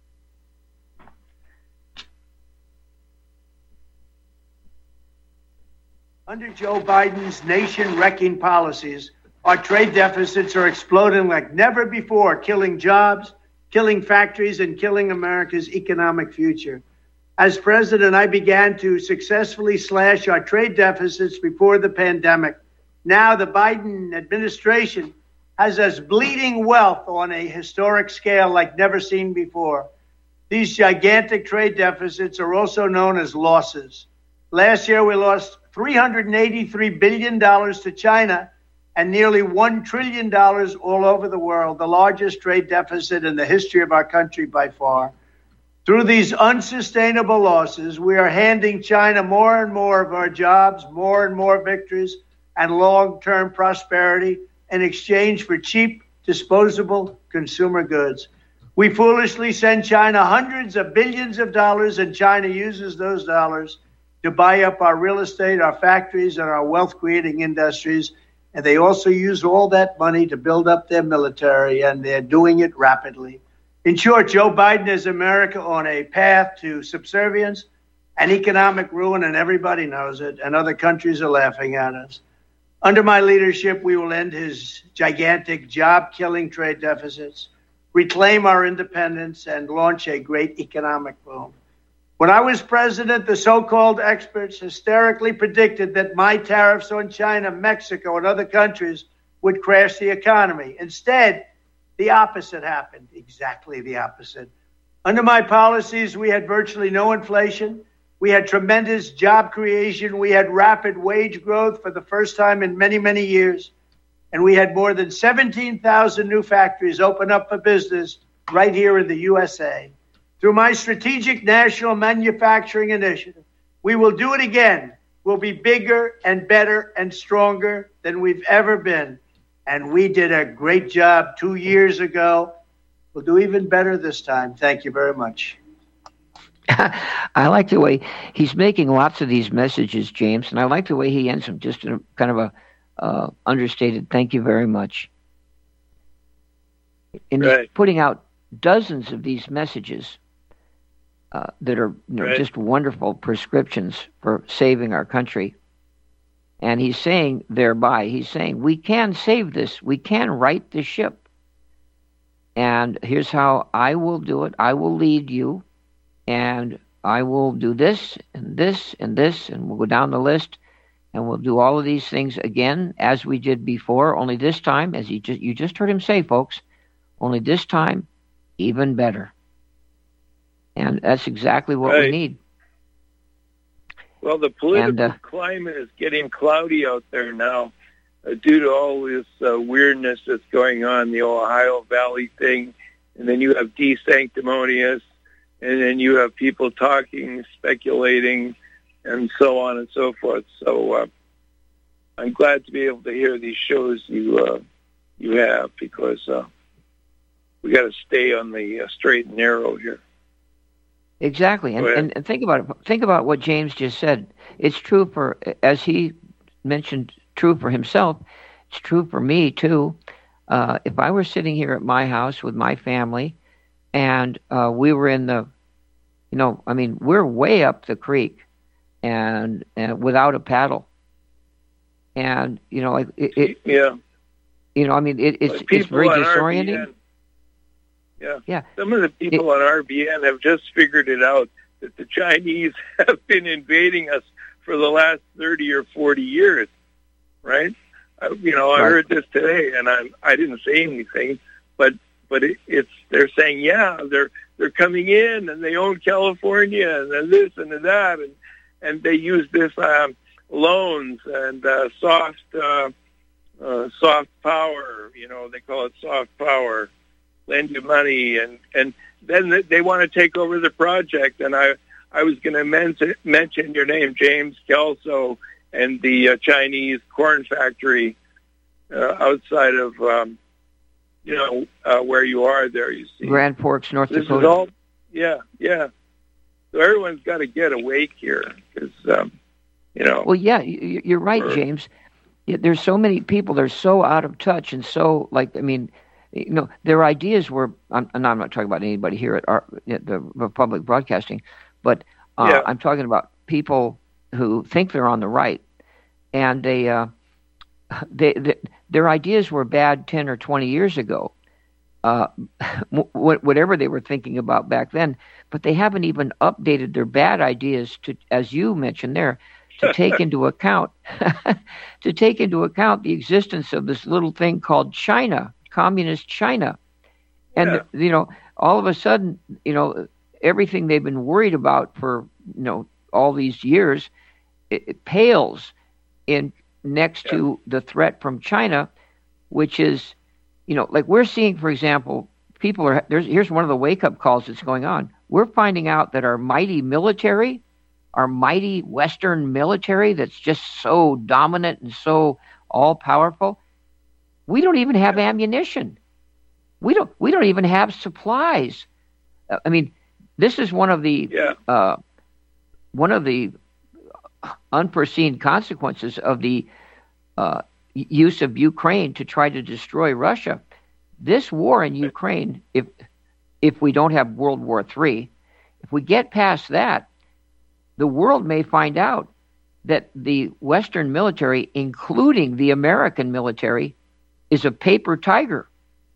Speaker 19: Under Joe Biden's nation-wrecking policies, our trade deficits are exploding like never before, killing jobs, killing factories, and killing America's economic future. As president, I began to successfully slash our trade deficits before the pandemic. Now the Biden administration has us bleeding wealth on a historic scale like never seen before. These gigantic trade deficits are also known as losses. Last year, we lost three hundred eighty-three billion dollars to China and nearly one trillion dollars all over the world, the largest trade deficit in the history of our country by far. Through these unsustainable losses, we are handing China more and more of our jobs, more and more victories, and long-term prosperity in exchange for cheap, disposable consumer goods. We foolishly send China hundreds of billions of dollars, and China uses those dollars to buy up our real estate, our factories, and our wealth-creating industries. And they also use all that money to build up their military, and they're doing it rapidly. In short, Joe Biden has America on a path to subservience and economic ruin, and everybody knows it, and other countries are laughing at us. Under my leadership, we will end his gigantic job-killing trade deficits, reclaim our independence, and launch a great economic boom. When I was president, the so-called experts hysterically predicted that my tariffs on China, Mexico, and other countries would crash the economy. Instead, the opposite happened, exactly the opposite. Under my policies, we had virtually no inflation. We had tremendous job creation. We had rapid wage growth for the first time in many, many years. And we had more than seventeen thousand new factories open up for business right here in the U S A. Through my strategic national manufacturing initiative, we will do it again. We'll be bigger and better and stronger than we've ever been. And we did a great job two years ago. We'll do even better this time. Thank you very much.
Speaker 2: I like the way he's making lots of these messages, James, and I like the way he ends them, just in a kind of a uh, understated thank you very much. And
Speaker 18: right.
Speaker 2: he's putting out dozens of these messages uh, that are you know,
Speaker 18: right.
Speaker 2: just wonderful prescriptions for saving our country. And he's saying thereby, he's saying, we can save this. We can right the ship. And here's how I will do it. I will lead you. And I will do this and this and this, and we'll go down the list, and we'll do all of these things again as we did before, only this time, as he just, you just heard him say, folks, only this time, even better. And that's exactly what
Speaker 18: right.
Speaker 2: we need.
Speaker 18: Well, the political
Speaker 2: and, uh,
Speaker 18: climate is getting cloudy out there now uh, due to all this uh, weirdness that's going on, the Ohio Valley thing, and then you have DeSanctimonious, and then you have people talking, speculating, and so on and so forth. So uh, I'm glad to be able to hear these shows you uh, you have, because uh, we got to stay on the uh, straight and narrow here.
Speaker 2: Exactly, and, and, and think about it. Think about what James just said. It's true for, as he mentioned, true for himself. It's true for me too. Uh, if I were sitting here at my house with my family, and uh, we were in the, you know, I mean, we're way up the creek, and, and without a paddle, and you know, like it, it
Speaker 18: yeah,
Speaker 2: you know, I mean, it, it's
Speaker 18: like
Speaker 2: it's very disorienting.
Speaker 18: R B N, yeah,
Speaker 2: yeah.
Speaker 18: Some of the people it, on R B N have just figured it out that the Chinese have been invading us for the last thirty or forty years, right? I, you know, I
Speaker 2: right.
Speaker 18: heard this today, and I I didn't say anything, but. But it, it's they're saying, yeah, they're they're coming in and they own California and then this and then that, and and they use this um, loans and uh, soft uh, uh, soft power. You know, they call it soft power. Lend you money, and and then they, they want to take over the project. And I I was going to mention mention your name, James Kelso, and the uh, Chinese corn factory uh, outside of. Um, You know, uh, where you are there, you see.
Speaker 2: Grand Forks, North
Speaker 18: this
Speaker 2: Dakota.
Speaker 18: Is all, yeah, yeah. So everyone's got to get awake here because, um, you know.
Speaker 2: Well, yeah, you're right, or, James. There's so many people, they're so out of touch and so, like, I mean, you know, their ideas were, I'm, and I'm not talking about anybody here at, our, at the Republic Broadcasting, but uh, yeah. I'm talking about people who think they're on the right, and they, uh, they, they their ideas were bad ten or twenty years ago, uh, whatever they were thinking about back then, but they haven't even updated their bad ideas to, as you mentioned there, to take into account, to take into account the existence of this little thing called China, communist China. And, yeah. you know, all of a sudden, you know, everything they've been worried about for, you know, all these years, it, it pales in next yeah. to the threat from China, which is, you know, like we're seeing, for example, people are, there's, here's one of the wake-up calls that's going on. We're finding out that our mighty military, our mighty Western military that's just so dominant and so all-powerful, we don't even have ammunition. We don't, we don't even have supplies. I mean, this is one of the,
Speaker 18: yeah.
Speaker 2: uh, one of the unforeseen consequences of the uh, use of Ukraine to try to destroy Russia. This war in Ukraine, if if we don't have World War Three, if we get past that, the world may find out that the Western military, including the American military, is a paper tiger.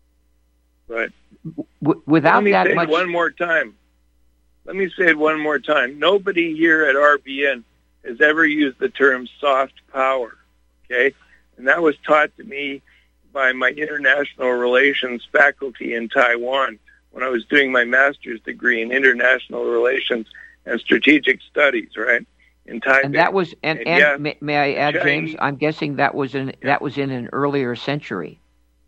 Speaker 18: Right.
Speaker 2: W- without
Speaker 18: Let me
Speaker 2: that
Speaker 18: say
Speaker 2: much.
Speaker 18: it one more time. Let me say it one more time. Nobody here at R B N has ever used the term soft power, okay? And that was taught to me by my international relations faculty in Taiwan when I was doing my master's degree in international relations and strategic studies, right, in Taipei.
Speaker 2: And that was, and, and, and yeah, may, may I add,
Speaker 18: Chinese,
Speaker 2: James, I'm guessing that was in, yeah. that was in an earlier century.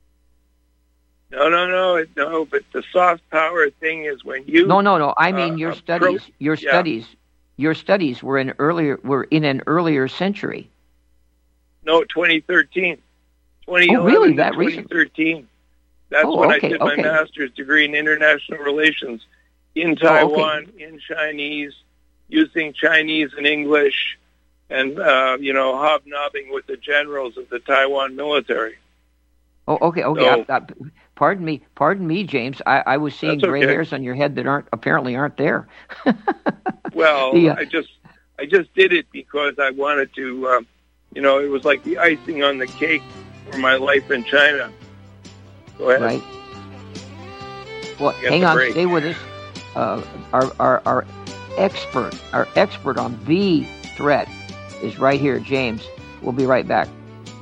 Speaker 18: No, no, no, no, but the soft power thing is when you...
Speaker 2: No, no, no, I mean uh, your studies,
Speaker 18: pro,
Speaker 2: your
Speaker 18: yeah.
Speaker 2: studies, your studies were in earlier, were in an earlier century.
Speaker 18: No, twenty thirteen. twenty eleven
Speaker 2: oh, really?
Speaker 18: to
Speaker 2: That
Speaker 18: twenty thirteen.
Speaker 2: Recent?
Speaker 18: That's
Speaker 2: oh,
Speaker 18: when
Speaker 2: okay,
Speaker 18: I did
Speaker 2: okay.
Speaker 18: my master's degree in international relations in Taiwan,
Speaker 2: oh, okay.
Speaker 18: in Chinese, using Chinese and English, and, uh, you know, hobnobbing with the generals of the Taiwan military.
Speaker 2: Oh, okay, okay.
Speaker 18: So,
Speaker 2: I, I, pardon me, pardon me, James. I, I was seeing gray
Speaker 18: okay.
Speaker 2: hairs on your head that aren't apparently aren't there.
Speaker 18: well,
Speaker 2: yeah.
Speaker 18: I just I just did it because I wanted to. Uh, you know, it was like the icing on the cake for my life in China. Go ahead.
Speaker 2: Right. Well, hang on.
Speaker 18: Break.
Speaker 2: Stay with us. Uh, our our our expert, our expert on the threat, is right here, James. We'll be right back.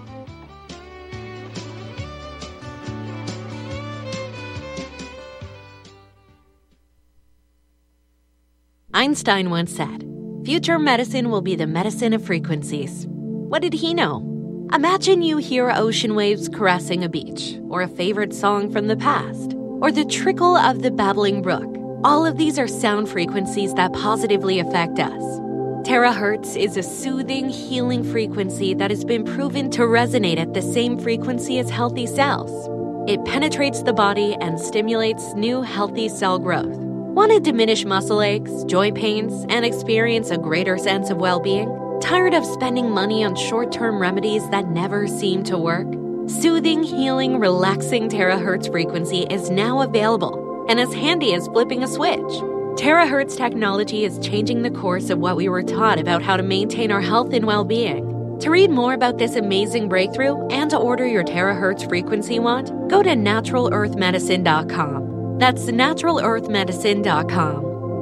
Speaker 20: Einstein once said, "Future medicine will be the medicine of frequencies." What did he know? Imagine you hear ocean waves caressing a beach, or a favorite song from the past, or the trickle of the babbling brook. All of these are sound frequencies that positively affect us. Terahertz is a soothing, healing frequency that has been proven to resonate at the same frequency as healthy cells. It penetrates the body and stimulates new healthy cell growth. Want to diminish muscle aches, joint pains, and experience a greater sense of well-being? Tired of spending money on short-term remedies that never seem to work? Soothing, healing, relaxing terahertz frequency is now available and as handy as flipping a switch. Terahertz technology is changing the course of what we were taught about how to maintain our health and well-being. To read more about this amazing breakthrough and to order your terahertz frequency wand, go to natural earth medicine dot com. That's natural earth medicine dot com.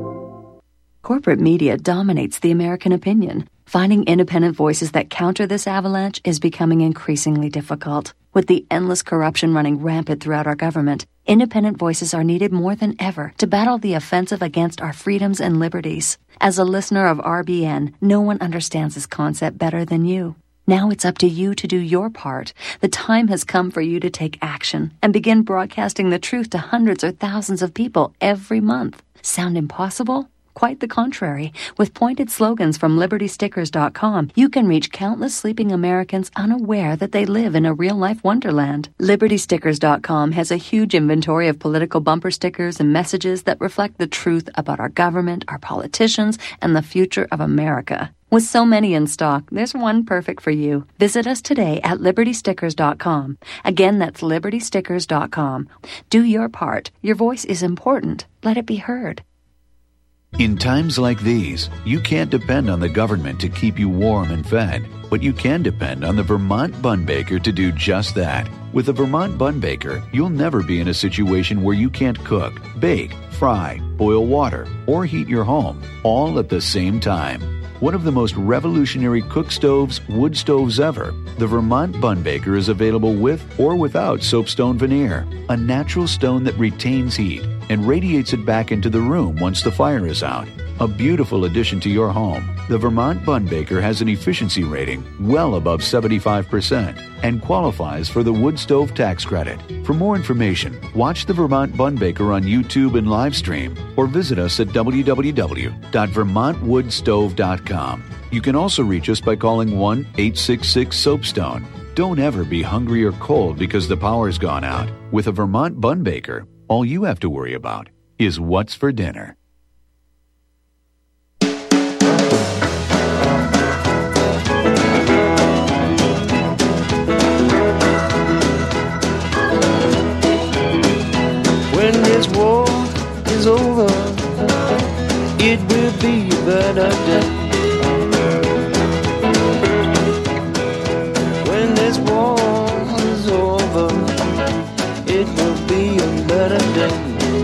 Speaker 21: Corporate media dominates the American opinion. Finding independent voices that counter this avalanche is becoming increasingly difficult. With the endless corruption running rampant throughout our government, independent voices are needed more than ever to battle the offensive against our freedoms and liberties. As a listener of R B N, no one understands this concept better than you. Now it's up to you to do your part. The time has come for you to take action and begin broadcasting the truth to hundreds or thousands of people every month. Sound impossible? Quite the contrary. With pointed slogans from liberty stickers dot com, you can reach countless sleeping Americans unaware that they live in a real-life wonderland. liberty stickers dot com has a huge inventory of political bumper stickers and messages that reflect the truth about our government, our politicians, and the future of America. With so many in stock, there's one perfect for you. Visit us today at liberty stickers dot com. Again, that's liberty stickers dot com. Do your part. Your voice is important. Let it be heard.
Speaker 22: In times like these, you can't depend on the government to keep you warm and fed, but you can depend on the Vermont Bun Baker to do just that. With the Vermont Bun Baker, you'll never be in a situation where you can't cook, bake, fry, boil water, or heat your home, all at the same time. One of the most revolutionary cook stoves, wood stoves ever, the Vermont Bun Baker is available with or without soapstone veneer, a natural stone that retains heat and radiates it back into the room once the fire is out. A beautiful addition to your home, the Vermont Bun Baker has an efficiency rating well above seventy-five percent and qualifies for the wood stove tax credit. For more information, watch the Vermont Bun Baker on YouTube and live stream or visit us at w w w dot vermont wood stove dot com. You can also reach us by calling one eight six six soapstone. Don't ever be hungry or cold because the power's gone out. With a Vermont Bun Baker, all you have to worry about is what's for dinner.
Speaker 15: When this war is over, it will be a better day. When this war is over, it will be a better day.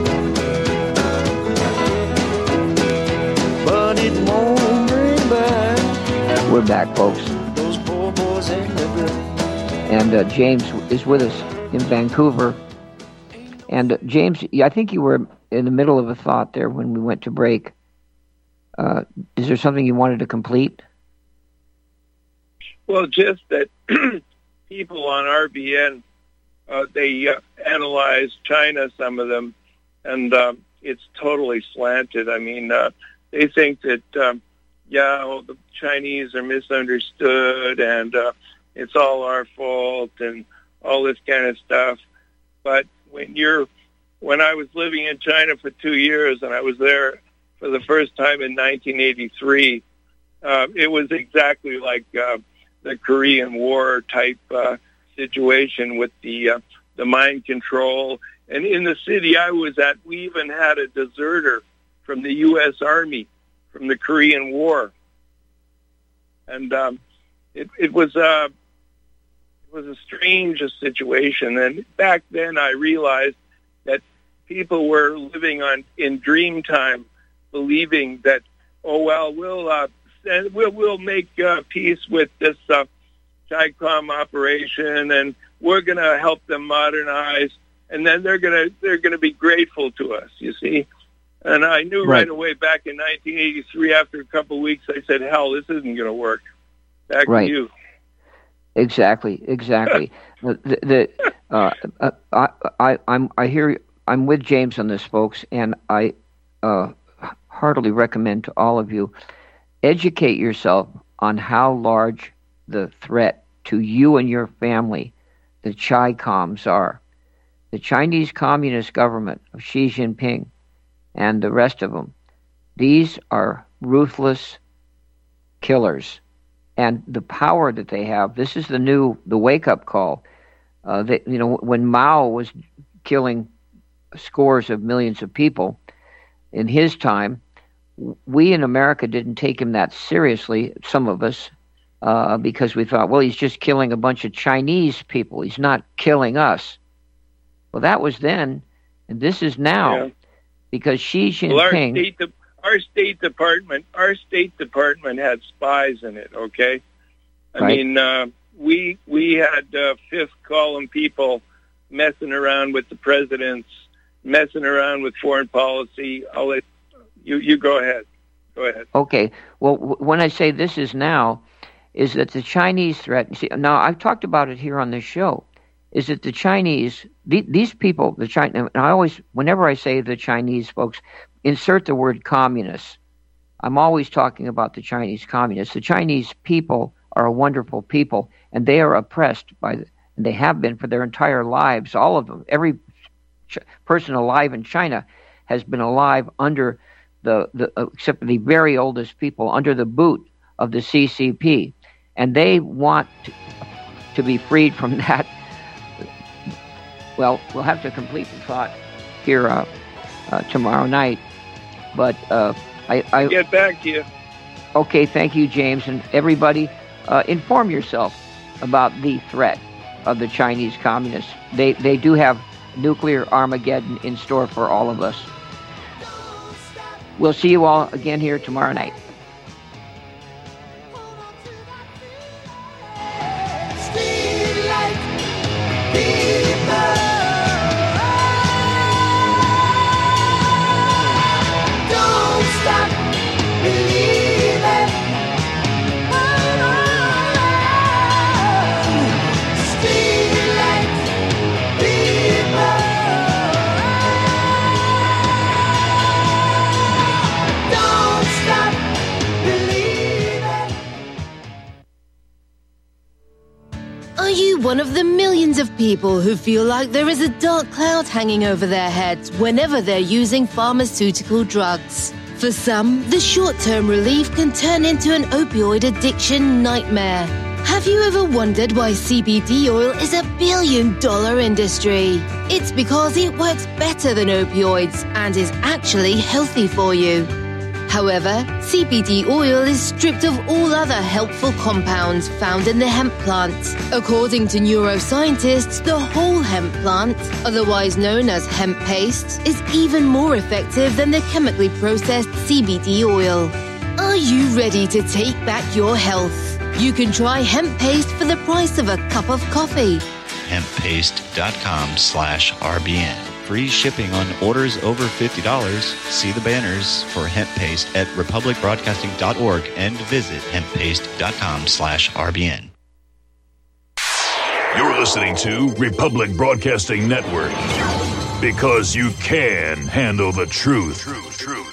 Speaker 15: But it won't bring back.
Speaker 2: We're back, folks.
Speaker 15: Those poor boys in the grave.
Speaker 2: And uh, James is with us in Vancouver. And uh, James, I think you were in the middle of a thought there when we went to break. Uh, is there something you wanted to complete?
Speaker 18: Well, just that people on R B N, uh, they uh, analyze China, some of them, and uh, it's totally slanted. I mean, uh, they think that, um, yeah, well, the Chinese are misunderstood, and uh, it's all our fault, and all this kind of stuff. But when you're, when I was living in China for two years and I was there for the first time in nineteen eighty-three, uh, it was exactly like uh, the Korean War type uh, situation with the uh, the mind control. And in the city I was at, we even had a deserter from the U S Army from the Korean War, and um, it, it was uh, it was a strange situation. And back then, I realized that people were living on in dream time, believing that, oh well, we'll uh, we'll we'll make uh, peace with this uh, Chi-Com operation, and we're going to help them modernize, and then they're going to they're going to be grateful to us. You see, and I knew right, right away back in nineteen eighty-three. After a couple of weeks, I said, "Hell, this isn't going to work." Back
Speaker 2: right.
Speaker 18: to you.
Speaker 2: Exactly. Exactly. the the uh, uh, I I I'm I hear I'm with James on this, folks, and I uh, heartily recommend to all of you, educate yourself on how large the threat to you and your family the Chi-Coms are. The Chinese Communist government of Xi Jinping and the rest of them, these are ruthless killers. And the power that they have, this is the new, the wake-up call. Uh, that, you know, when Mao was killing scores of millions of people in his time, we in America didn't take him that seriously, some of us, uh, because we thought, well, he's just killing a bunch of Chinese people. He's not killing us. Well, that was then, and this is now, yeah. because Xi Jinping...
Speaker 18: Well, our, State De- our State Department, our State Department had spies in it, okay? I
Speaker 2: right.
Speaker 18: mean, uh, we we had uh, fifth column people messing around with the presidents, messing around with foreign policy. I'll let you, you go ahead. Go ahead.
Speaker 2: Okay. Well, w- when I say this is now, is that the Chinese threat... See, now, I've talked about it here on this show, is that the Chinese, the, these people, the China, and I always, whenever I say the Chinese folks, insert the word communists. I'm always talking about the Chinese communists. The Chinese people are a wonderful people, and they are oppressed by, the, and they have been for their entire lives, all of them. Every ch- person alive in China has been alive under the, the uh, except the very oldest people, under the boot of the C C P. And they want to, to be freed from that. Well, we'll have to complete the thought here uh, uh, tomorrow night. But uh, I, I
Speaker 18: get back to you.
Speaker 2: Okay, thank you, James, and everybody. Uh, inform yourself about the threat of the Chinese communists. They they do have nuclear Armageddon in store for all of us. We'll see you all again here tomorrow night.
Speaker 3: One of the millions of people who feel like there is a dark cloud hanging over their heads whenever they're using pharmaceutical drugs. For some, the short-term relief can turn into an opioid addiction nightmare. Have you ever wondered why C B D oil is a billion-dollar industry? It's because it works better than opioids and is actually healthy for you. However, C B D oil is stripped of all other helpful compounds found in the hemp plant. According to neuroscientists, the whole hemp plant, otherwise known as hemp paste, is even more effective than the chemically processed C B D oil. Are you ready to take back your health? You can try hemp paste for the price of a cup of coffee.
Speaker 5: hemppaste.com slash RBN. Free shipping on orders over fifty dollars. See the banners for hemp paste at republic broadcasting dot org and visit hemppaste.com slash RBN.
Speaker 23: You're listening to Republic Broadcasting Network, because you can handle the truth. Truth, truth.